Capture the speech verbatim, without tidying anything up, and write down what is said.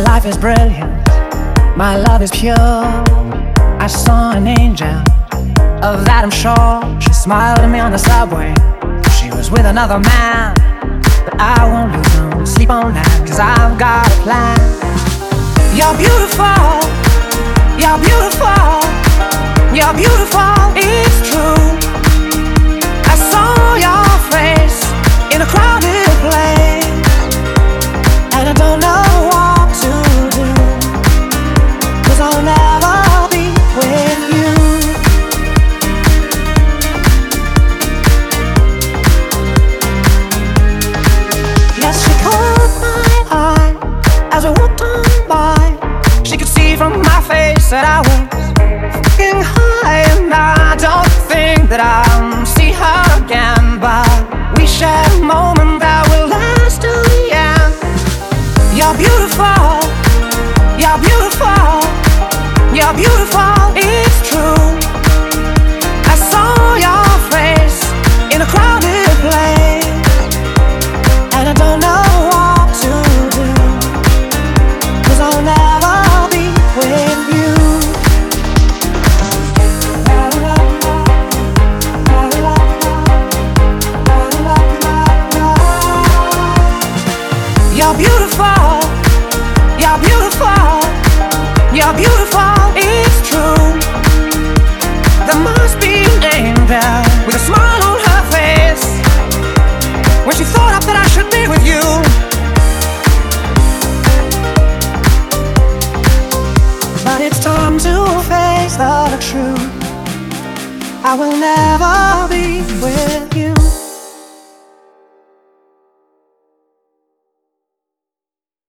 life is brilliant, my love is pure. I saw an angel, of that I'm sure. She smiled at me on the subway, she was with another man. But I won't lose no sleep on that, cause I've got a plan. You're beautiful, you're beautiful, you're beautiful, it's true. I saw your face in a crowded place, and I don't know what to do, cause I'll never be with you. Yes, she caught my eye as we walked on by. She could see from my face that I was fucking high, and I don't think that I'll see her again, but we shared a moment that will last till the end. You're beautiful, you're beautiful, you're beautiful, it's true. I saw your face in a crowded place, and I don't know what to do, cause I'll never be with you. You're beautiful, you're beautiful, you're beautiful, it's true. There must be an angel with a smile on her face when she thought up that I should be with you. But it's time to face the truth, I will never be